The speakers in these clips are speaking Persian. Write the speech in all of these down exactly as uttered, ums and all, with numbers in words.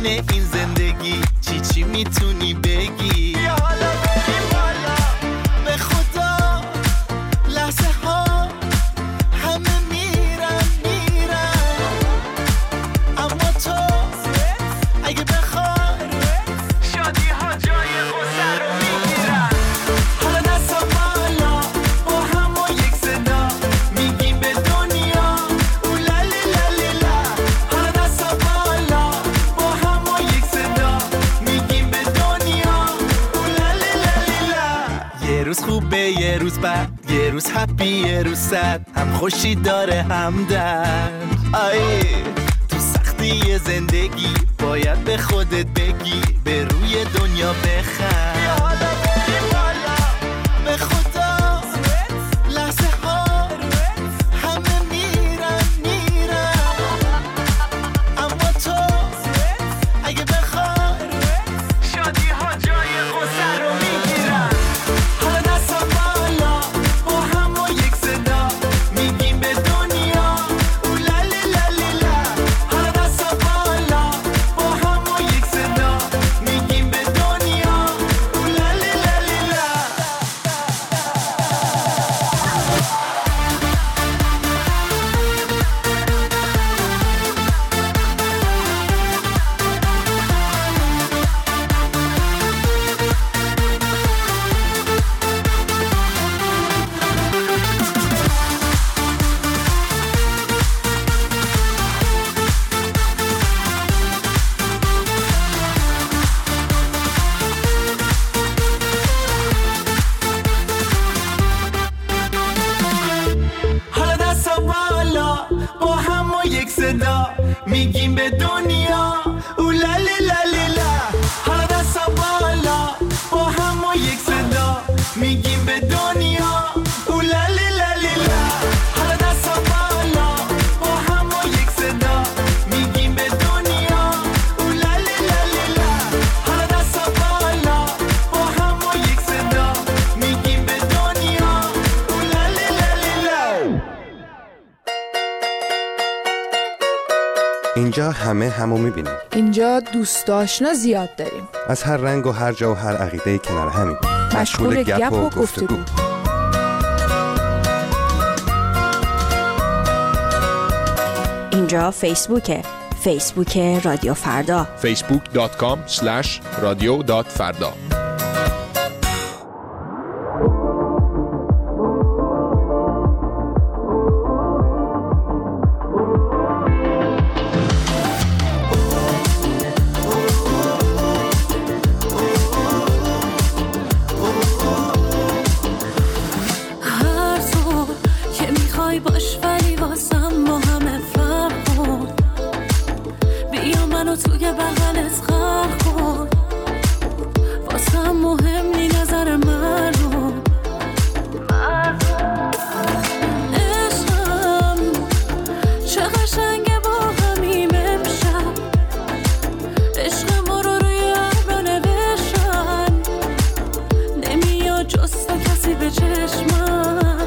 این زندگی چی چی میتونی بگی؟ بیا حالا بریم بالا به خدا لحظه ها همه میرن میرن اما تو اگه بخوای شادی ها جای غصه رو میگیرن. حالا دستا بالا با هم و یک صدا میگیم به دنیا اولالی لالی لا. حالا دستا بالا با هم و یک صدا میگیم به دنیا اولالی لالی لا. یه روز خوبه یه روز بد، یه روز هپی یه روز سد، هم خوشی داره هم درد. آی تو سختی زندگی باید به خودت بگی به روی دنیا بخند. بیا حالا بریم بالا به خدا لحظه ها همه میرن میرن اما تو اگه بخوای شادی ها جای غصه رو میگیرن. حالا دستا بالا با هم و یک صدا میگیم به دنیا اولالی لالی لا. حالا دستا بالا با هم و یک صدا میگیم به دنیا اولالی لالی لا. حالا دستا بالا با هم و یک صدا میگیم به دنیا اولالی لالی لا. حالا دستا بالا با هم و یک صدا میگیم به دنیا اولالی لالی لا. حالا دستا بالا با هم و یک صدا میگیم به دنیا اولالی لالی لا. حالا دستا بالا با هم و یک صدا میگیم به دنیا اولالی لالی لا. اینجا همه همو میبینیم، اینجا دوست آشنا زیاد داریم، از هر رنگ و هر جا و هر عقیده کنار همین، مشغول گپ و گفتگو. اینجا فیسبوکه، فیسبوک رادیو فردا. فیسبوک دات کام اسلش رادیو دات فردا. هر طور که میخوای باش ولی واسم با همه فرق کن. بیا منو توی بغلت غرق کن. واسم مهم نی نظر مردم. عشقم چه قشنگه با همیم امشب. عشق ما رو روی ابرا نوشتن. نمیاد جز تو کسی به چشمم.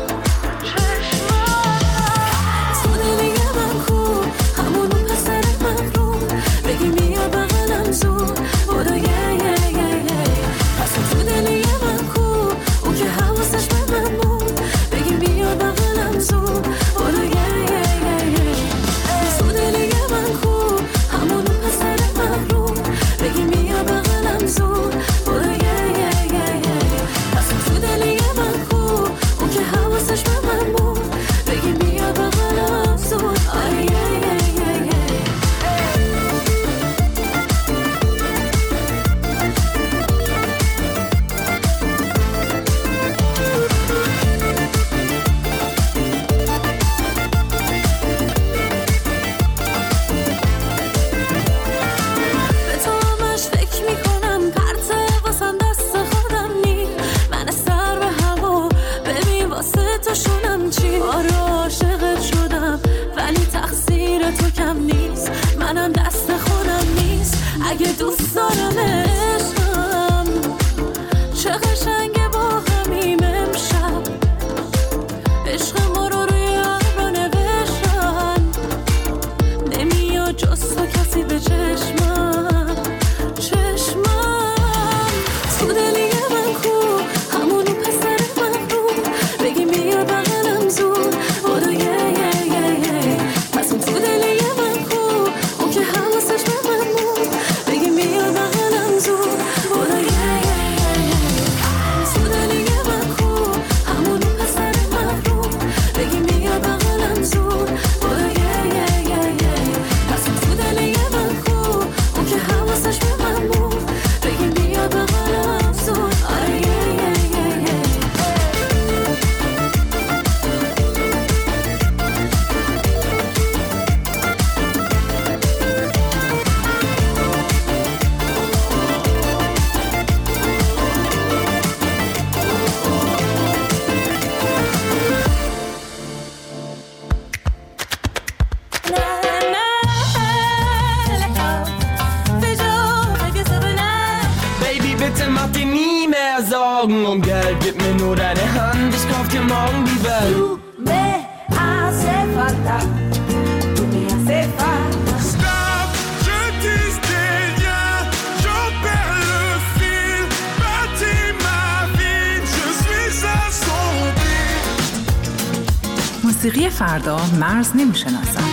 تو دلی من کو همونو پسر مغرور. بگی بیا بغلم زود بودو یه یه یه یه. پس تو دلی من کو اون که حواسش به من بود. بگی بیا بغلم زود بودو یه یه یه یه. تو دلی من کو همونو پسر مغرور. بگی بیا بغلم زود بودو یه یه یه یه. پس تو دلی من کو اون که حواسش به من بود. بگی بیا بغلم زود آره یه یه یه یه. به تو همش فکر میکنم پرته واسم دست خودم نی. من سر به هوا ببین واسه تو شونم چی. آره عاشقت شدم ولی تقصیر تو کم نیست. منم دست خودم نیست اگه دوست دارم. عشقم چه قشنگه با همیم امشب. عشق ما رو روی ابرا نوشتن. نمیاد جز تو کسی به چشمم. Augen und Geld, gib mir nur deine Hand, ich kauf dir morgen die Welt. Du me hace falta, tu me hace falta. Stop, je disais rien, j'en perds le fil. Bâtis ma vie, je suis assombri. موسیقی فردا مرز نمیشناسد.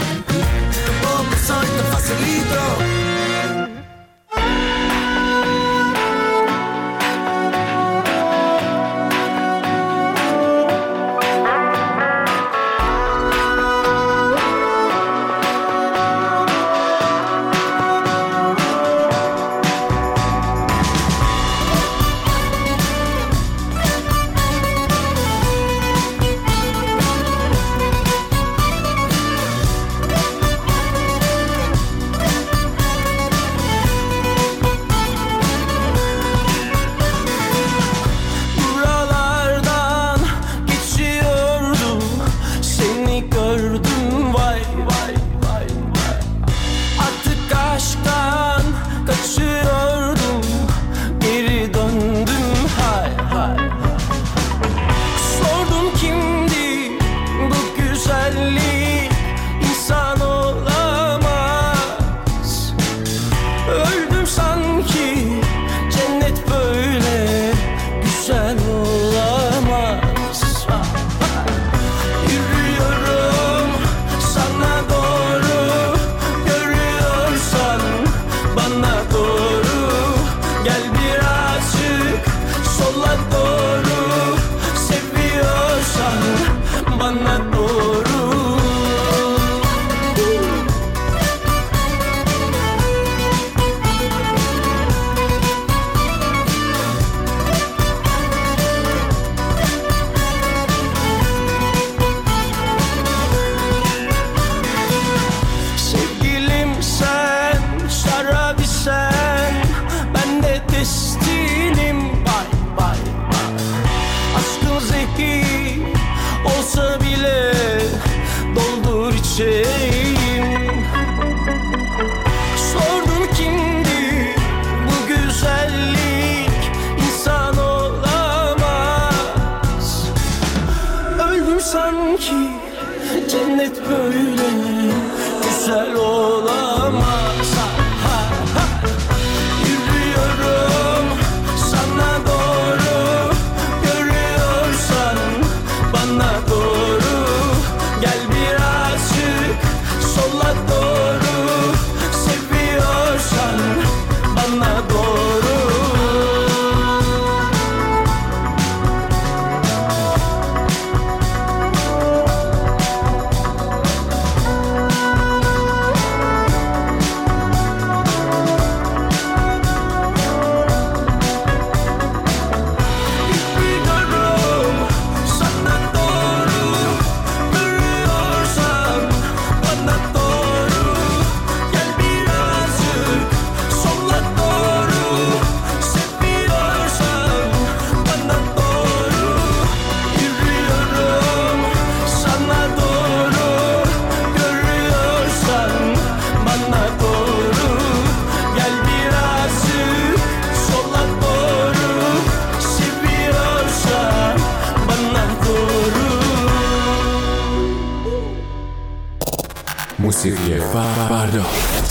موسیقی فردا.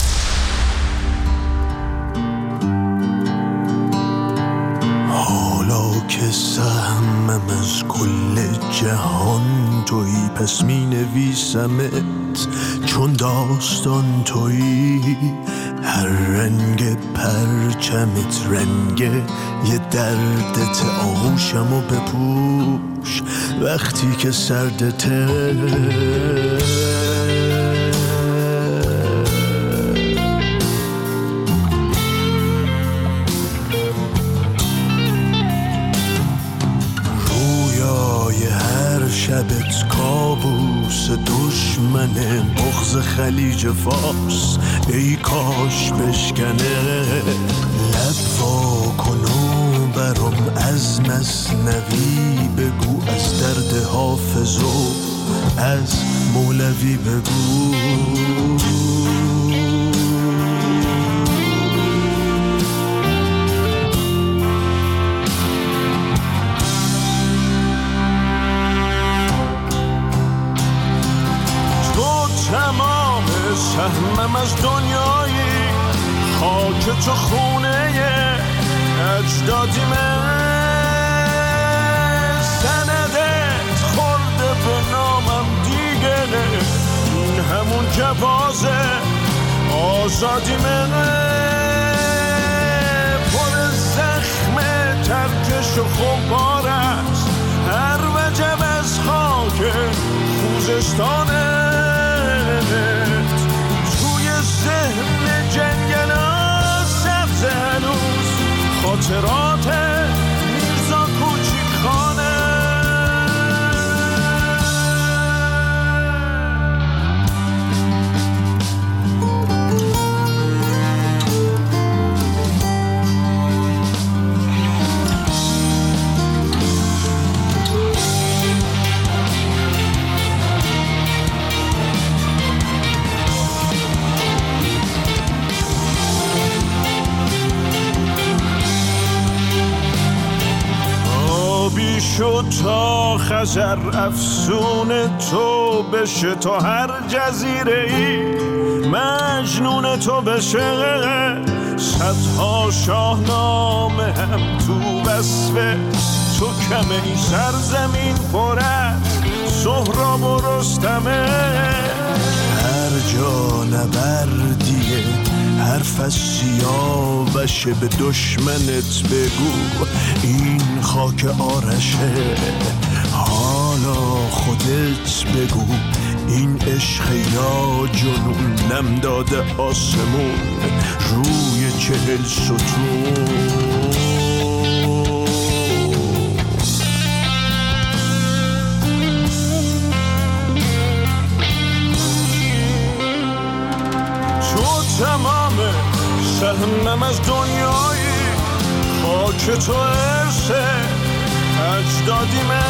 حالا که سهمم از کل جهان تویی، پس می نویسمت چون داستان تویی. هر رنگ پرچمت رنگ یه دردت، آغوشمو بپوش وقتی که سردته. شبت کابوس دشمنه، بغض خلیج فارس ای کاش بشکنه. لب وا کن و برام از مثنوی بگو، از درد حافظ و از مولوی بگو. سهمم از دنیایی، خاک تو خونه اجدادیمه، سندت خورده به نامم دیگه، این همون جوازه آزادیمه، پر زخم ترکش و خمپار است هر وجب از خاک خوزستانه، توی ذهن جنگلا سبز هنوز خاطرات میرزا کوچیک خانه. شد تا خزر افسون تو بشه، تا هر جزیره ای مجنون تو بشه، صدها شاهنامه هم تو وصفه تو کمه، این سرزمین پر از سهراب و رستمه، هر جا نبردیه حرف از سیاوشه، به دشمنت بگو این خاک آرشه، حالا خودت بگو این عشق یا جنون، نم داده آسمون روی چهل ستون. تمامه سهمم از دنیایی، خاک تو ارسه اجدادیمه،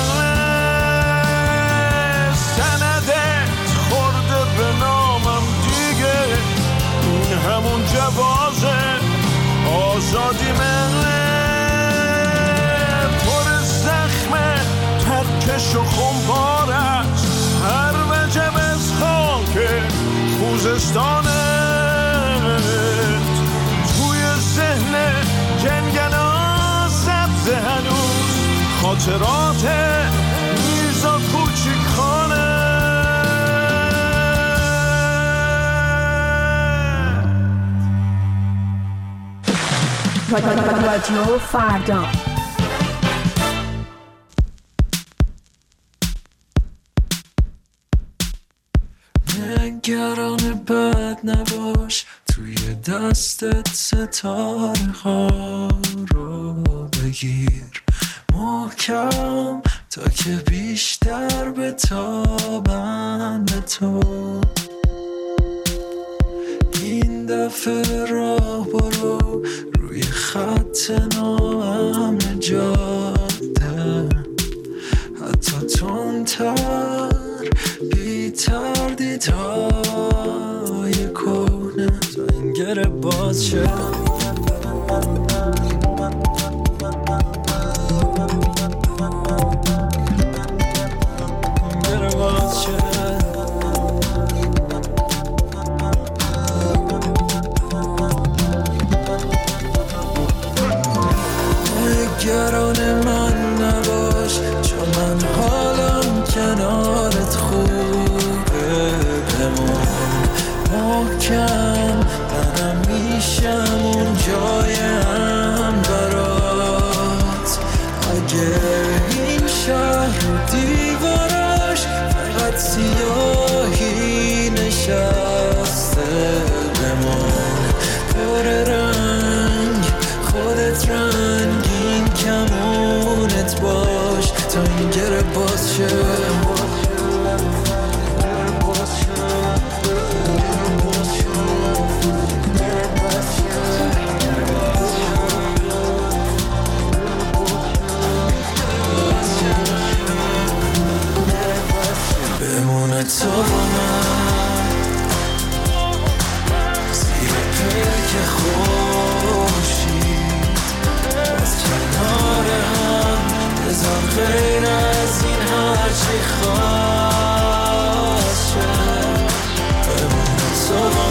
سندت خورده به نامم دیگه، این همون جوازه آزادیمه، پر زخم ترکش و خمپار است هر وجب از خاک خوزستانه، توی ذهن جنگلا سبز هنوز خاطرات میرزا کوچیک خانه. رادیو فردا. نگران بد نباش، توی دستت ستاره ها رو بگیر محکم تا که بیشتر به تابن به تو، این دفعه راه برو روی خط ناامن جاده، حتی تندتر بی تردیدهای کهنه تا این گره باز شه، گره باز شه، نگران من نباش چون من حالم کنارت خوبه، بمون محکم منم میشم اون جایم برات، اگه این شهر و دیوارش فقط سیاهی نشسته، بمون پر رنگ خودت رنگین کمونت باش تا این گره باز شه، بمونه تو با من زیر پلک خورشید، از کنار هم بذار غیر از این هرچی خواست شه، بمونه تو با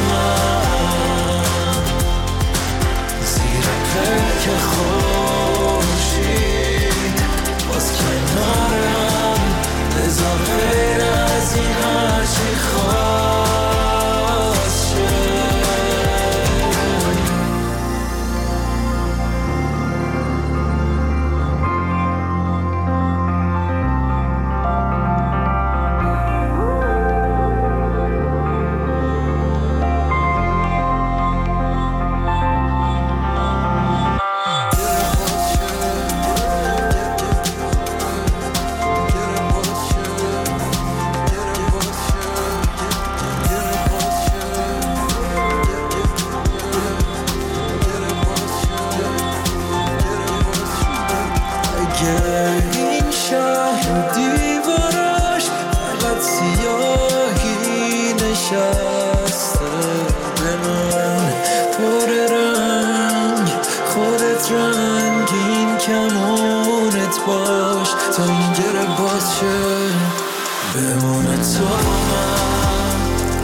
باش تا این گره باز شه بمونه تو من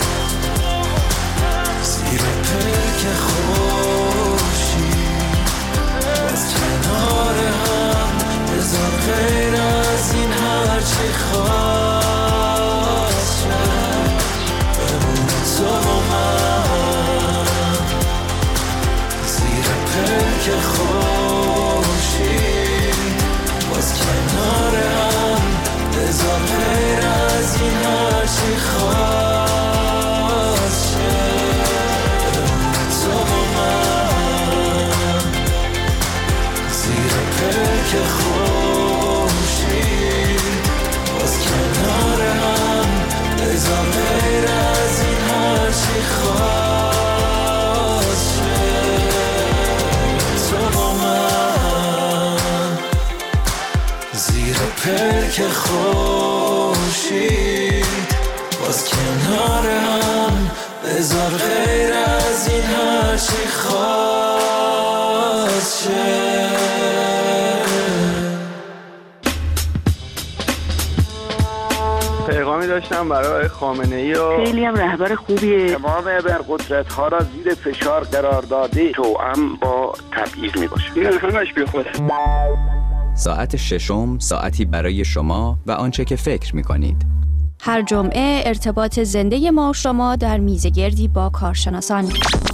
زیر پلک خوشی باز کنار هم بذار غیر از این هرچی خواست شه بمونه تو من زیر پلک خوشی باز کنار هم بذار غیر از این هرچی خواست شه بمونه تو من زیر پلک خوشی باز کنار هم بذار غیر از این هرچی خواست شه تو من زیر پلک خوشی باز کنار هم بذار غیر از این هرچی خواست شه. پیغامی داشتم برای خامنه‌ای و خیلی هم رهبر خوبیه. تمام ابرقدرت‌ها را زیر فشار قرار داده توأم با تبعیض میباشه. این همش بیخوده. ساعت ششم ساعتی برای شما و آنچه که فکر می‌کنید. هر جمعه ارتباط زنده ما و شما در میزگردی با کارشناسان.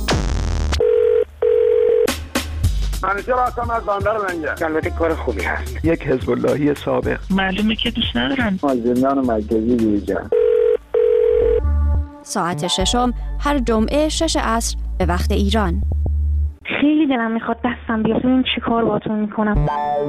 منیجر هستم از بندر منجر. البته کار خوبی هست. یک حزب اللهی سابق. معلومه که دوست ندارن. از زندان مرکزی بیرون. ساعت ششم هر جمعه شش عصر به وقت ایران. خیلی دلم میخواد دستم بیاد ببین چی کار باهاتون میکنم.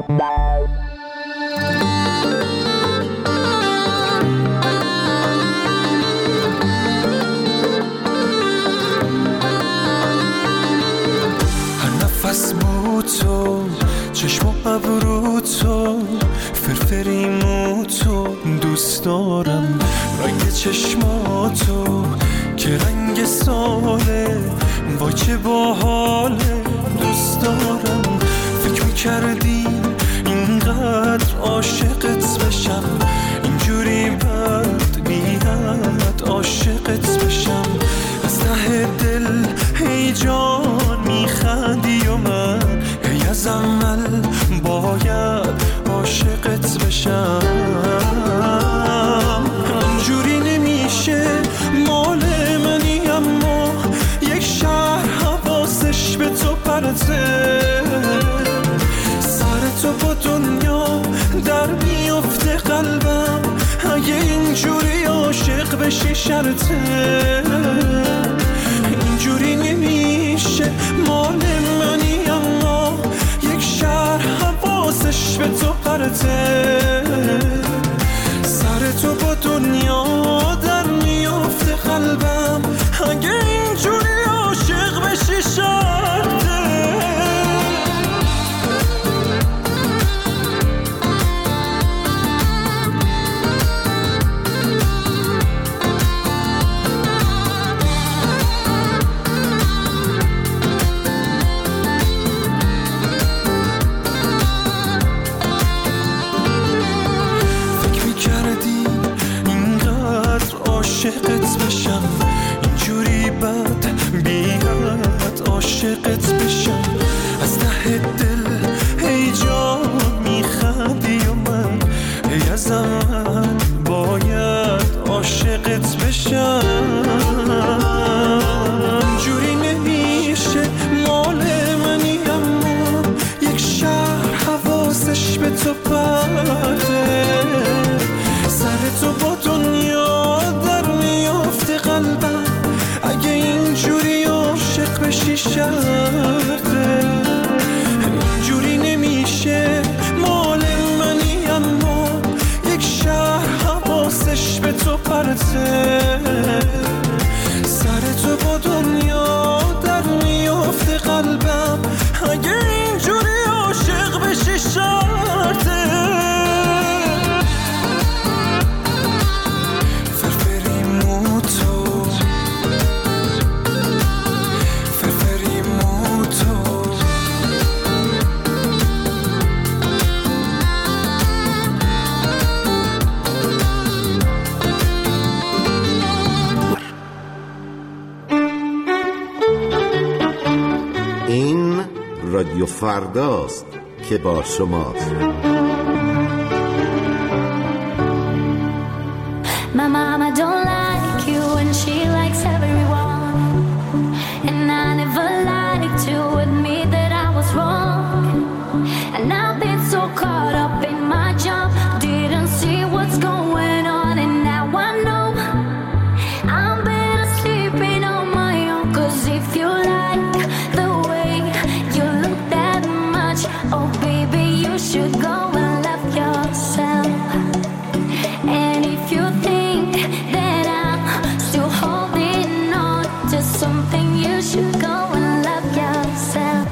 نفس بود تو چشم و ابرو تو فرفریمو تو دوست دارم رنگ چشماتو که رنگ ساله با چه باحاله دوست دارم فکر میکردی اینقدر عاشقت بشم اینجوری بد بیاد عاشقت بشم از ته دل هی جان میخندی و من هی از اول باید عاشقت بشم اینجوری نمیشه مال منی اما یک شهر حواسش به تو پرته سر تو با دنیا در میفته قلبم اگه اینجوری عاشق بشی شرطه اینجوری نمیشه مال منی اما یک شهر حواسش به تو پرته سر تو با دنیا در میفته قلبم اگه اینجوری عاشق بشی شرطه عاشقت بشم اینجوری بد بیاد عاشقت بشم از ته دل هی جان میخندی و من هی از من باید عاشقت بشم اینجوری نمیشه مال منی اما یک شهر حواسش به تو پرده سر تو با دنیا قلبم اگه اینجوری عاشق بشی شرطه اینجوری نمیشه مال منی اما یک شهر حواسش به تو پرته سر تو با دنیا در میفته قلبم اگه اینجوری عاشق بشی شرطه تو رادیو فرداست که با شماست. My mama don't like you and she likes everyone, and I never liked to admit that I was wrong, and I've been so caught up in my job, didn't see what's going on, and now I know I'm better sleeping on my own. Cause if you like the way you look that much, oh baby, you should go and love yourself. And if you think that I'm still holding on to something, you should go and love yourself.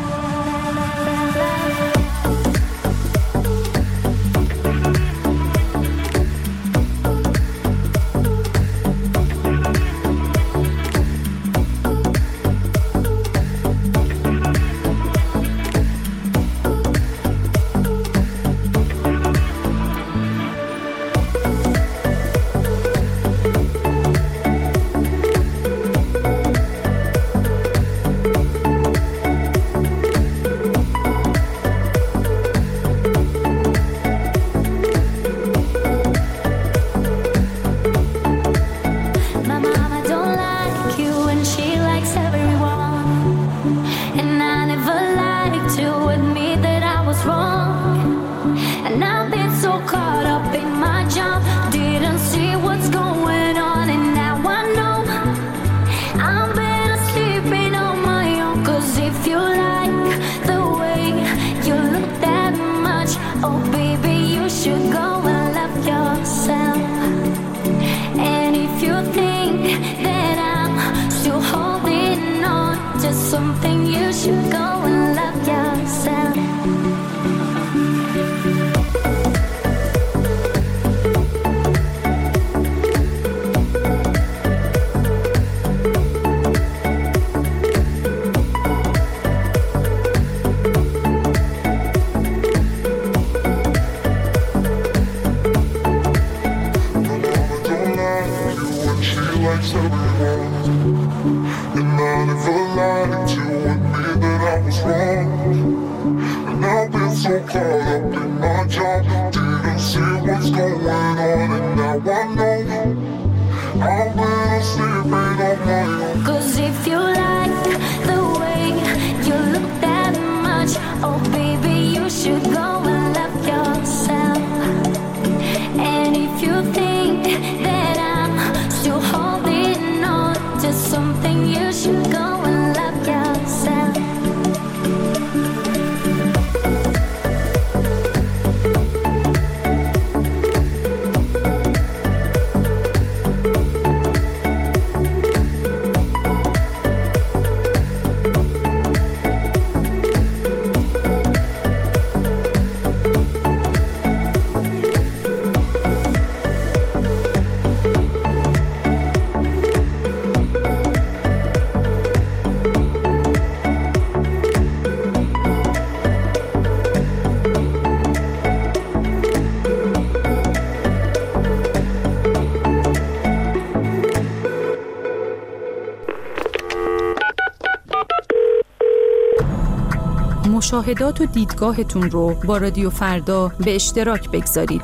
مشاهدات و دیدگاهتون رو با رادیو فردا به اشتراک بگذارید.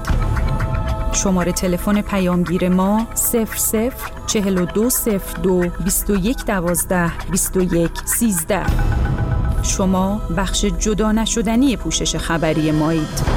شماره تلفن پیامگیر ما صفر صفر چهل و دو صفر دو بیست و یک دوازده بیست و یک سیزده. شما بخش جدا نشدنی پوشش خبری مایید.